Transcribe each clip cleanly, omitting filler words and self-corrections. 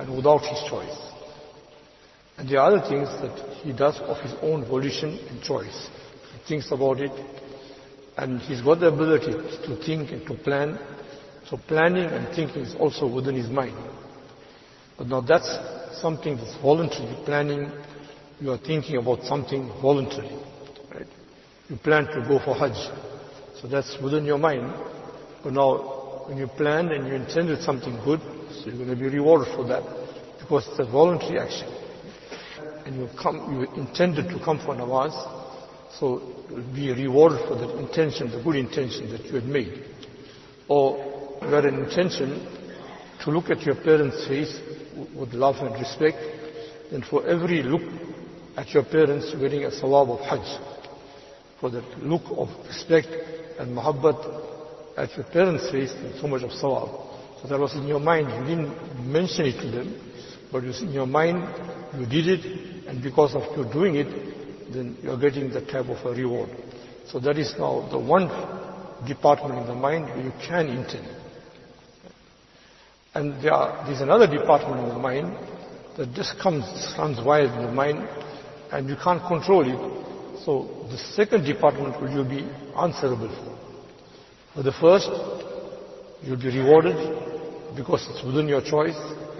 and without his choice. And there are other things that he does of his own volition and choice. He thinks about it, and he's got the ability to think and to plan. So planning and thinking is also within his mind. But now that's something that's voluntary. Planning, you are thinking about something voluntarily. Right? You plan to go for Hajj. So that's within your mind. But now, when you plan and you intended something good, so you're going to be rewarded for that, because it's a voluntary action. And you intended to come for namaz, so you'll be rewarded for that intention, the good intention that you had made. Or you had an intention to look at your parents' face with love and respect, then for every look at your parents, you're getting a sawab of Hajj. For that look of respect and muhabbat at your parents' face, and so much of sawab. So that was in your mind. You didn't mention it to them, but it was in your mind, you did it, and because of you doing it, then you're getting that type of a reward. So that is now the one department in the mind where you can intend. And there's another department in the mind that just runs wild in the mind, and you can't control it. So the second department will you be answerable for. For the first, you'll be rewarded because it's within your choice.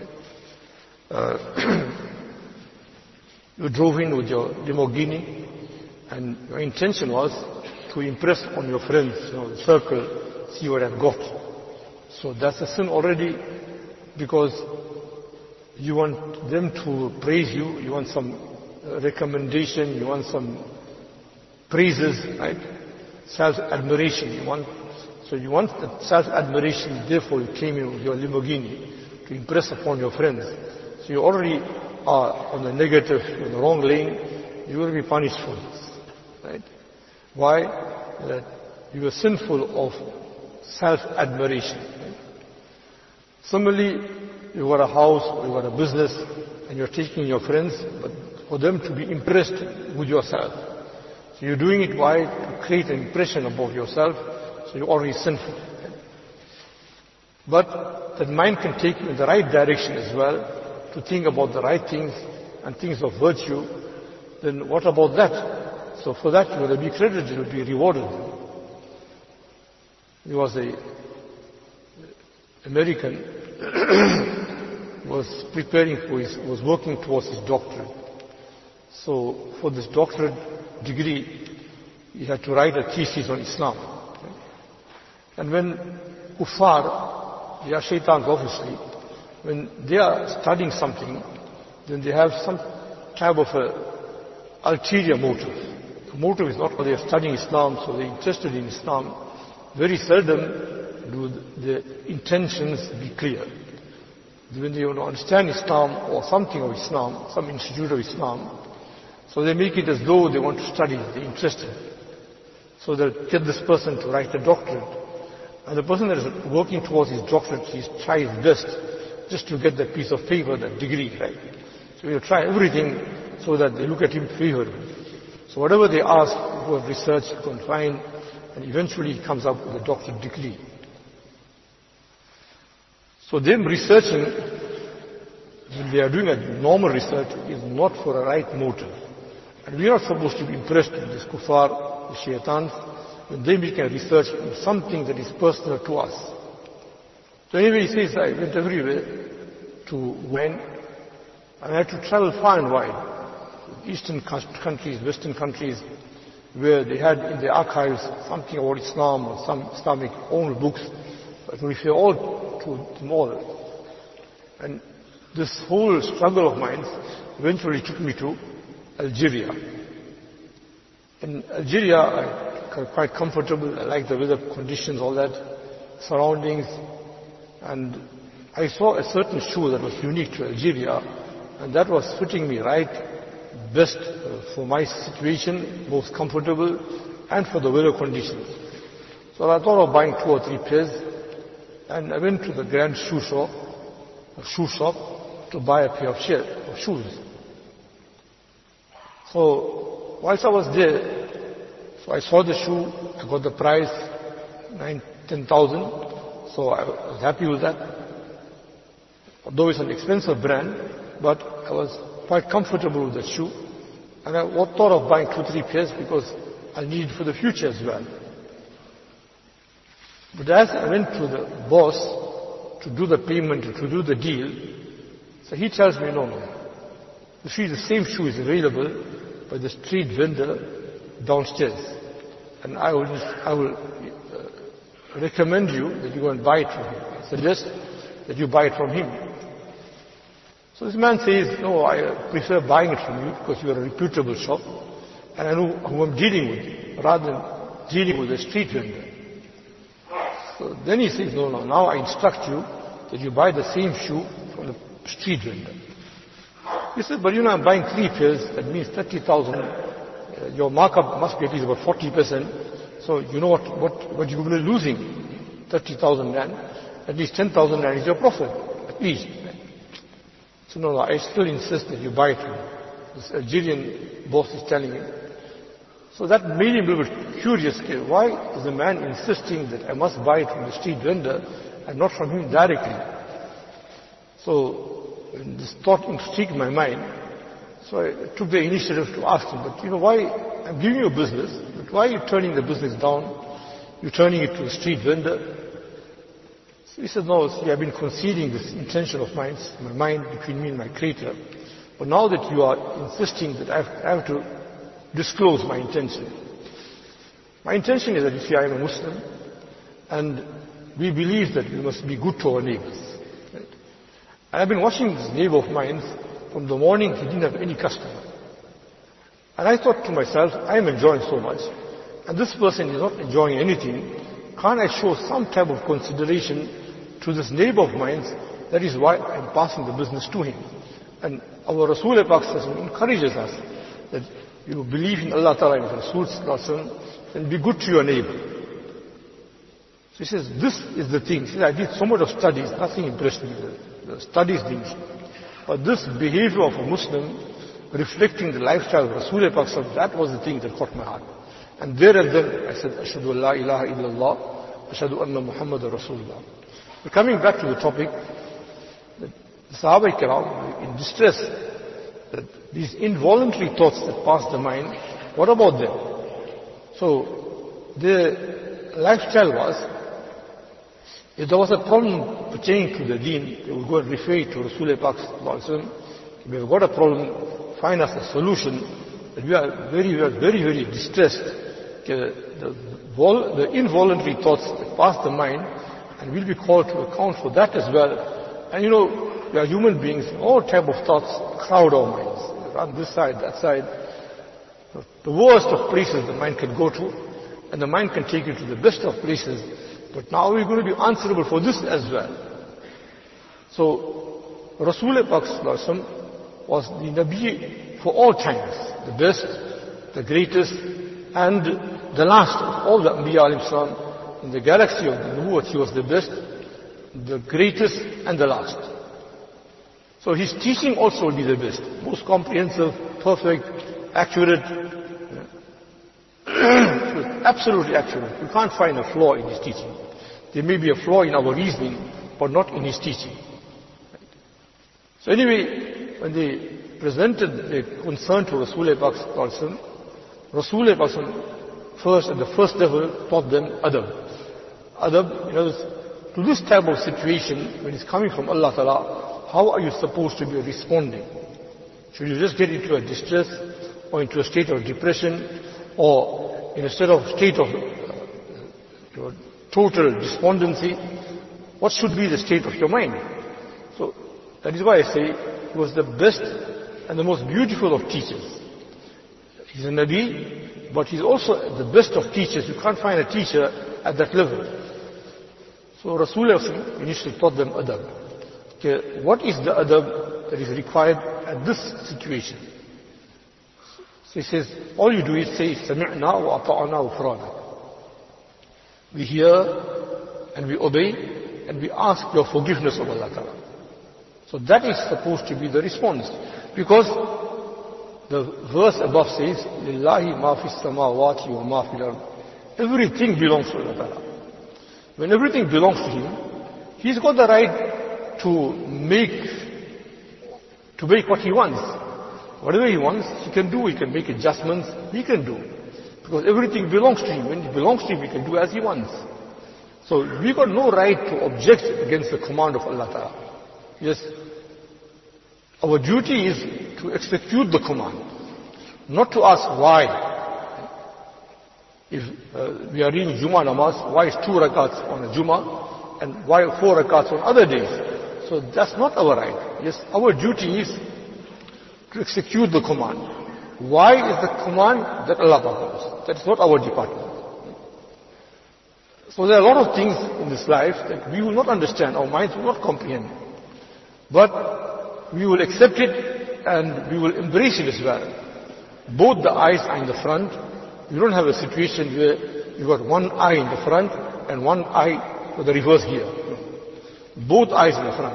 You drove in with your Lamborghini, and your intention was to impress on your friends, the circle, see what I've got. So that's a sin already, because you want them to praise you, you want some recommendation, you want some praises, right? Self-admiration, so you want that self-admiration, therefore you came in with your Lamborghini to impress upon your friends. So you already are on the negative, in the wrong lane, you will be punished for this, right? Why? That you are sinful of self-admiration. Right? Similarly, you got a house, or you got a business, and you're taking your friends, but for them to be impressed with yourself. So you're doing it why? To create an impression about yourself, so you're already sinful. Right? But that mind can take you in the right direction as well, to think about the right things and things of virtue. Then what about that? So for that you will be credited, you will be rewarded. There was a American was preparing for was working towards his doctorate. So for this doctorate degree, he had to write a thesis on Islam. And when kuffar, they are shaitans obviously, when they are studying something, then they have some type of a ulterior motive. The motive is not that they are studying Islam, so they're interested in Islam. Very seldom do the intentions be clear. When they want to understand Islam or something of Islam, some institute of Islam, so they make it as though they want to study, they're interested. So they'll get this person to write a doctorate. And the person that is working towards his doctorate, he tries his best just to get that piece of paper, that degree, right? So he'll try everything so that they look at him favorably. So whatever they ask, go and research, go and find, and eventually he comes up with a doctorate degree. So them researching, when they are doing a normal research, is not for a right motive. And we are not supposed to be impressed with this kuffar, the shaitans, when they make a research on something that is personal to us. So anyway, he says, I went everywhere to when, and I had to travel far and wide. Eastern countries, Western countries, where they had in their archives something about Islam or some Islamic old books, but we refer all to them all. And this whole struggle of mine eventually took me to Algeria. In Algeria, I got quite comfortable. I like the weather conditions, all that, surroundings. And I saw a certain shoe that was unique to Algeria, and that was fitting me right, best for my situation, most comfortable, and for the weather conditions. So I thought of buying 2 or 3 pairs, and I went to the grand shoe shop to buy a pair of shoes. So whilst I was there, so I saw the shoe, I got the price, 10,000. So I was happy with that. Although it's an expensive brand, but I was quite comfortable with that shoe. And I thought of buying 2-3 pairs because I need it for the future as well. But as I went to the boss to do the payment, to do the deal, so he tells me, no. You see, the same shoe is available by the street vendor downstairs. And I will recommend you that you go and buy it from him. I suggest that you buy it from him. So this man says, no, I prefer buying it from you because you are a reputable shop and I know who I'm dealing with rather than dealing with a street vendor. So then he says, no, now I instruct you that you buy the same shoe from the street vendor. He said, but I'm buying 3 pairs, that means 30,000. Your markup must be at least about 40%. So you know what you're going to be losing? 30,000 rand. At least 10,000 rand is your profit, at least. So no, I still insist that you buy it from him. This Algerian boss is telling him. So that made him a little bit curious. Why is the man insisting that I must buy it from the street vendor and not from him directly? So this thought intrigued my mind. So I took the initiative to ask him, but why, I'm giving you a business, but why are you turning the business down? You're turning it to a street vendor. So he said, no, see, I've been concealing this intention of mine, my mind between me and my Creator. But now that you are insisting that I have to disclose my intention. My intention is that, you see, I am a Muslim, and we believe that we must be good to our neighbors. Right? And I've been watching this neighbor of mine. From the morning, he didn't have any customer. And I thought to myself, I am enjoying so much, and this person is not enjoying anything. Can't I show some type of consideration to this neighbor of mine? That is why I'm passing the business to him. And our Rasul encourages us that you believe in Allah Ta'ala and Rasul and be good to your neighbor. So he says, this is the thing. He says, I did so much of studies, nothing impressed me. The studies didn't. But this behavior of a Muslim, reflecting the lifestyle of Rasulullah, that was the thing that caught my heart. And there and then I said, Ashhadu an la ilaha illallah, Ashhadu anna Muhammadan Rasulullah. But coming back to the topic, the Sahaba Kiram in distress, that these involuntary thoughts that pass the mind, what about them? So the lifestyle was, if there was a problem pertaining to the deen, they would go and refer it to Rasulullah. If we have got a problem, find us a solution. That we are very, very distressed. The involuntary thoughts that pass the mind, and we'll be called to account for that as well. And we are human beings, all type of thoughts crowd our minds. Run this side, that side. The worst of places the mind can go to, and the mind can take you to the best of places. But now we're going to be answerable for this as well. So, Rasulullah was the Nabi for all times. The best, the greatest, and the last of all the Anbiya alayhi salam. In the galaxy of the Nubuwwat, he was the best, the greatest, and the last. So his teaching also will be the best. Most comprehensive, perfect, accurate. Absolutely accurate. You can't find a flaw in his teaching. There may be a flaw in our reasoning, but not in his teaching. So anyway, when they presented their concern to Rasulullah, Rasulullah first, at the first level, taught them adab. Adab, to this type of situation, when it's coming from Allah Ta'ala, how are you supposed to be responding? Should you just get into a distress, or into a state of depression, or in a state of total despondency? What should be the state of your mind? So that is why I say he was the best and the most beautiful of teachers. He's a Nabi, but he's also the best of teachers. You can't find a teacher at that level. So Rasulullah initially taught them adab. Okay, what is the adab that is required at this situation? So he says, all you do is say, سَمِعْنَا وَأَطَعْنَا وَفْرَانَا. We hear and we obey and we ask your forgiveness of Allah Ta'ala. So that is supposed to be the response. Because the verse above says, لِلَّهِ مَا فِي السَّمَاوَاتِ وَمَا فِي الْأَرْضِ. Everything belongs to Allah Ta'ala. When everything belongs to Him, He's got the right to make what he wants. Whatever he wants, he can do. He can make adjustments. He can do. Because everything belongs to him. When it belongs to him, he can do as he wants. So we got no right to object against the command of Allah Ta'ala. Yes, our duty is to execute the command, not to ask why. If we are reading Jummah namaz, why is 2 rakats on a Jummah and why 4 rakats on other days? So that's not our right. Yes, our duty is to execute the command. Why is the command that Allah knows? That's not our department. So there are a lot of things in this life that we will not understand, our minds will not comprehend. But we will accept it and we will embrace it as well. Both the eyes are in the front. You don't have a situation where you got one eye in the front and one eye with the reverse gear. Both eyes in the front.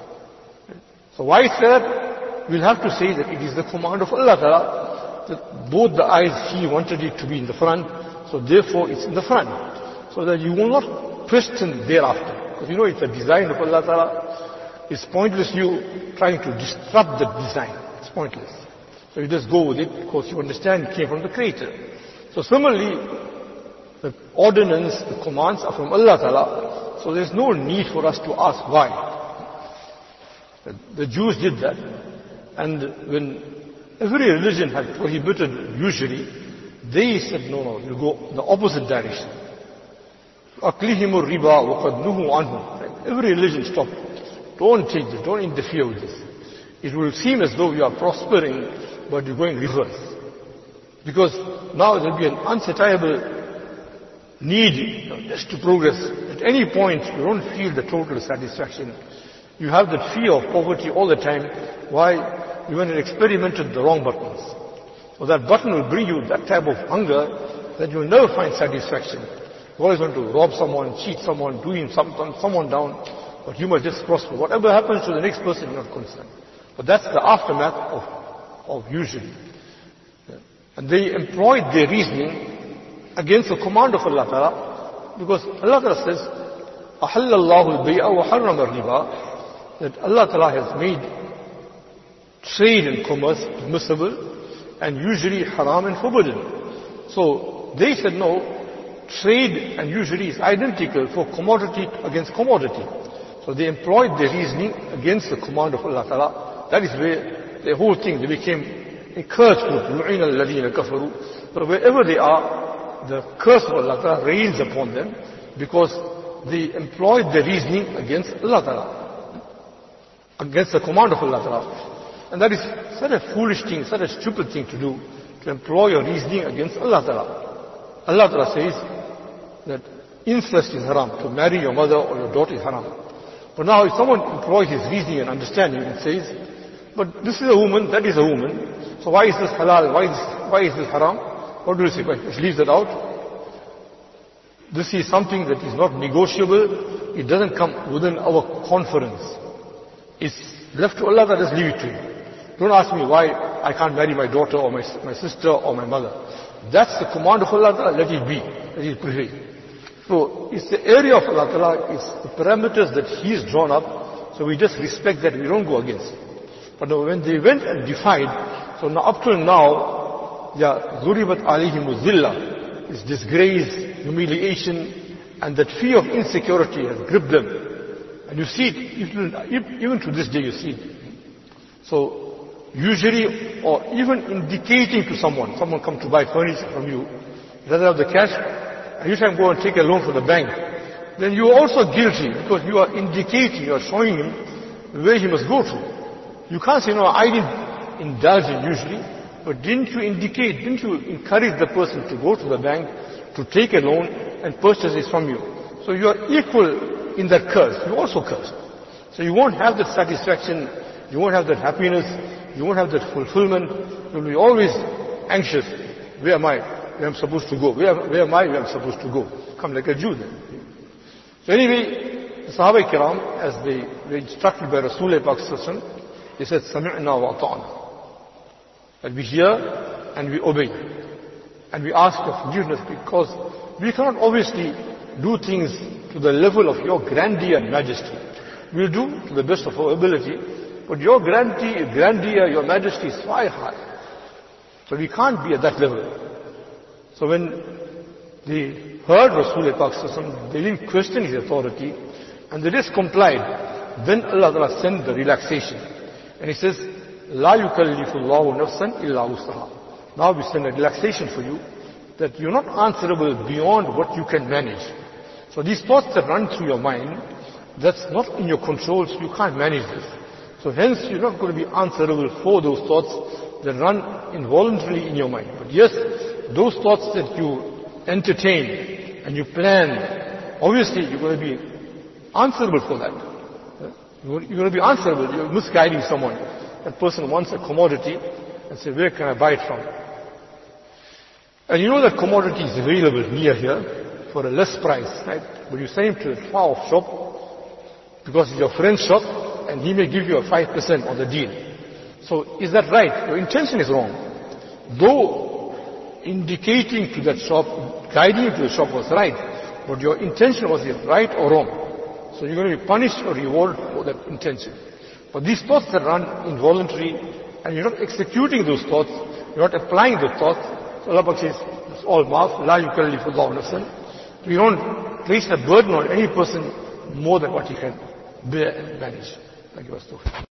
So why is that? We'll have to say that it is the command of Allah Ta'ala that both the eyes, He wanted it to be in the front, so therefore it's in the front. So that you will not question thereafter. Because you know it's a design of Allah Ta'ala. It's pointless you trying to disrupt the design. It's pointless. So you just go with it because you understand it came from the Creator. So similarly, the ordinance, the commands are from Allah Ta'ala. So there's no need for us to ask why. The Jews did that. And when every religion had prohibited usury, they said, no, you go the opposite direction. أَقْلِهِمُ الرِّبَا وَقَدْ نُهُوا عَنْهُ. Every religion stopped. Don't take this, don't interfere with this. It will seem as though you are prospering, but you're going reverse. Because now there will be an unsatiable need just to progress. At any point, you don't feel the total satisfaction. You have that fear of poverty all the time. Why? You went and experimented the wrong buttons. So that button will bring you that type of hunger that you will never find satisfaction. You always want to rob someone, cheat someone, doing someone down, but you must just prosper. Whatever happens to the next person, you're not concerned. But that's the aftermath of usury. And they employed their reasoning against the command of Allah Ta'ala, because Allah Ta'ala says, أَحَلَّ اللَّهُ الْبَيْءَ وَحَرَّمَ الرِّبَا, that Allah Ta'ala has made trade and commerce permissible and usury haram and forbidden. So they said no, trade and usury is identical for commodity against commodity. So they employed their reasoning against the command of Allah Ta'ala. That is where the whole thing, they became a cursed group. لُعِنَ الَّذِينَ كَفَرُوا. But wherever they are, the curse of Allah Ta'ala reigns upon them because they employed their reasoning against Allah Ta'ala, against the command of Allah Ta'ala. And that is such a foolish thing, such a stupid thing to do, to employ your reasoning against Allah Ta'ala. Allah Ta'ala says that incest is haram, to marry your mother or your daughter is haram. But now if someone employs his reasoning and understanding and says, but this is a woman, that is a woman, so why is this halal, why is this haram? What do you say? Well, just leave that out. This is something that is not negotiable, it doesn't come within our conference. It's left to Allah, just leave it to you. Don't ask me why I can't marry my daughter or my sister or my mother. That's the command of Allah, let it be, let it prevail. So it's the area of Allah Ta'ala, it's the parameters that He has drawn up, so we just respect that, we don't go against it. But when they went and defied, so now up till now, ضُرِبَتْ عَلَيْهِمُ الذِّلَّةِ, this disgrace, humiliation, and that fear of insecurity has gripped them. And you see it, even to this day you see it. So, usually, or even indicating to someone come to buy furniture from you, he doesn't have the cash, and you try and go and take a loan from the bank, then you are also guilty, because you are indicating, you are showing him where he must go to. You can't say, no, I didn't indulge in usury, but didn't you encourage the person to go to the bank, to take a loan and purchase it from you? So you are equal in that curse. You also cursed. So you won't have that satisfaction, you won't have that happiness, you won't have that fulfillment. You'll be always anxious. Where am I? Where am I supposed to go? Where am I? Where am I supposed to go? Come like a Jew then. So anyway, the Sahaba Kiram, as they were instructed by Rasulullah Pak, they said, سَمِعْنَا وَأَطَعْنَا. That we hear and we obey. And we ask for forgiveness, because we cannot obviously do things to the level of your grandeur and majesty. we'll do to the best of our ability, but your grandeur, your majesty is far high. So we can't be at that level. So when they heard Rasulullah Pak, they didn't question his authority, and they just complied. Then Allah Ta'ala sent the relaxation. And He says, La yukallifullahu nafsan illa wusaha. Now we send a relaxation for you, that you're not answerable beyond what you can manage. So these thoughts that run through your mind, that's not in your control, so you can't manage this. So hence you're not going to be answerable for those thoughts that run involuntarily in your mind. But yes, those thoughts that you entertain and you plan, obviously you're going to be answerable for that. You're going to be answerable. You're misguiding someone. That person wants a commodity and say, where can I buy it from? And you know that commodity is available near here for a less price, right? But you send him to a far off shop because it's your friend's shop and he may give you a 5% on the deal. So is that right? Your intention is wrong. Though indicating to that shop, guiding you to the shop was right, but your intention was it right or wrong? So you're going to be punished or rewarded for that intention. But these thoughts that run involuntary and you're not executing those thoughts, you're not applying those thoughts, so Allah says, it's all maaf, la yukallifullahu nafsan. We don't place a burden on any person more than what he can bear and manage. Thank you.